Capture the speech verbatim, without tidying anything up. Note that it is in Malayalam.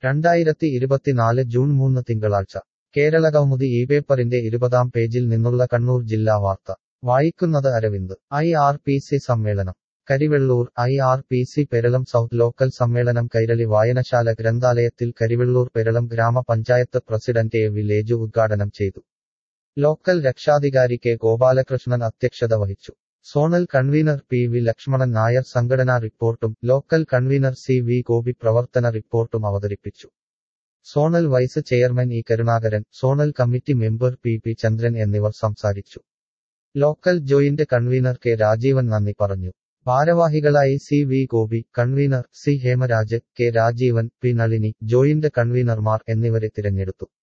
രണ്ടായിരത്തി ഇരുപത്തിനാല് ജൂൺ മൂന്ന് തിങ്കളാഴ്ച കേരളകൗമുദി ഈ പേപ്പറിന്റെ ഇരുപതാം പേജിൽ നിന്നുള്ള കണ്ണൂർ ജില്ലാ വാർത്ത വായിക്കുന്നത് Aravind. I R P C സമ്മേളനം Karivellur. I R P C Peralam south local സമ്മേളനം കൈരളി വായനശാല ഗ്രന്ഥാലയത്തിൽ കരിവെള്ളൂർ പെരളം ഗ്രാമപഞ്ചായത്ത് പ്രസിഡന്റ് എ വില്ലേജ് ഉദ്ഘാടനം ചെയ്തു. ലോക്കൽ രക്ഷാധികാരി കെ ഗോപാലകൃഷ്ണൻ അധ്യക്ഷത വഹിച്ചു. Zonal convener P V Lakshmanan Nair സംഘടനാ റിപ്പോർട്ടും local convener C V Gopi പ്രവർത്തന റിപ്പോർട്ടും അവതരിപ്പിച്ചു. Zonal vice chairman E Karunakaran, zonal committee member P P Chandran എന്നിവർ സംസാരിച്ചു. Local joint convener K Rajeevan നന്ദി പറഞ്ഞു. ഭാരവാഹികളായി C V Gopi, convener C Hemaraj, K Rajeevan, P Nalini, joint കൺവീനർമാർ എന്നിവരെ തിരഞ്ഞെടുത്തു.